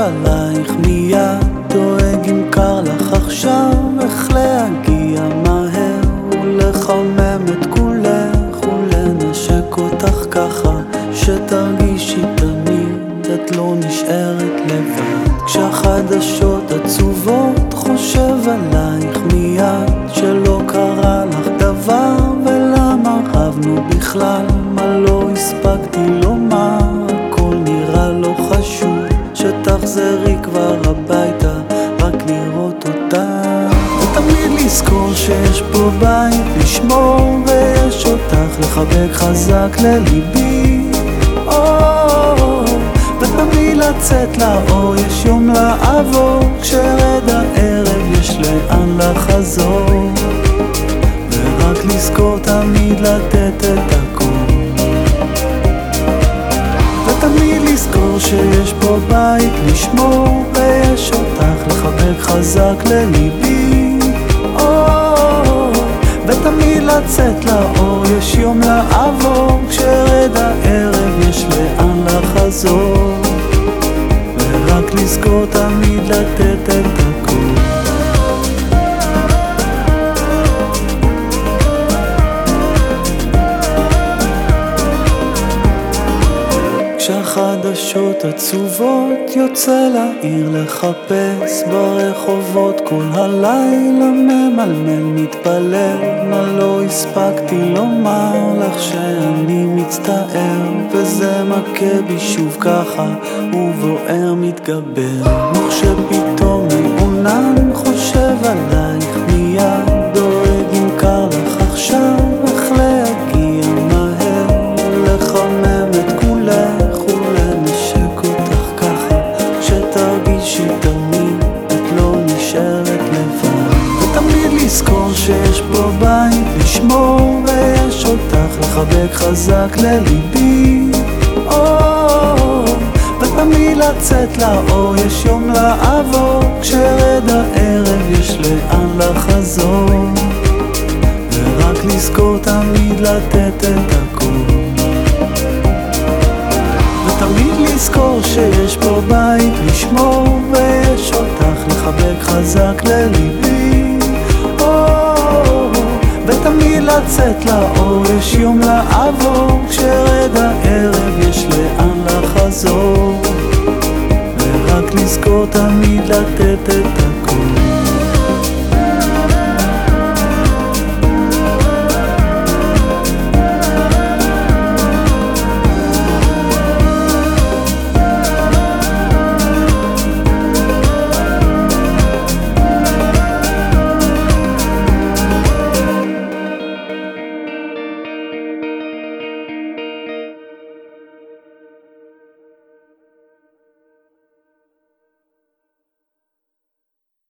עלייך מיד, דואג אם קר לך עכשיו, איך להגיע מהר ולחמם את כולך ולנשק אותך ככה שתרגישי תמיד את לא נשארת לבד. כשהחדשות עצובות חושב עלייך מיד, שלא קרה לך דבר ולמה רבנו בכלל, מה לא הספקתי לומר, הכל נראה לא חשוב, שתחזרי כבר הביתה רק לראות אותה. ותמיד לזכור שיש פה בית לשמור, ויש אותך לחבק חזק לליבי. ותמיד לצאת לאור, יש יום לעבור, כשרד הערב יש לאן לחזור, ורק לזכור תמיד לתת את הכל. ותמיד לזכור שיש פה בית לשמור, ויש אותך לחבק חזק לליבי. ותמיד לצאת לאור, יש יום לעבור, כשרד הערב יש לאן לחזור, ורק לזכור תמיד לתת את הכל. כשהחדשות עצובות יוצא לעיר לחפש ברחובות כל הלילה, ממלמל מתפלל, מה לא הספקתי לומר לך שאני מצטער, וזה מכה בי שוב ככה ובוער מתגבר. וכשפתאום מעונן חושב עלייך מיד, דואג אם קר לך עכשיו, איך להגיע מהר לחמם את כולך ולנשק אותך ככה שתרגישי תמיד את לא נשארת לבד. ותמיד לזכור שיש פה בית לשמור, ויש אותך לחבק חזק לליבי. ותמיד לצאת לאור, יש יום לעבור, כשרד הערב יש לאן לחזור, ורק לזכור תמיד לתת את הכל. ותמיד לזכור שיש פה בית לשמור, ויש אותך לחבק חזק לליבי. ותמיד לצאת לאור, יש יום לעבור, כשרד הערב יש לאן לחזור, ורק לזכור תמיד לתת את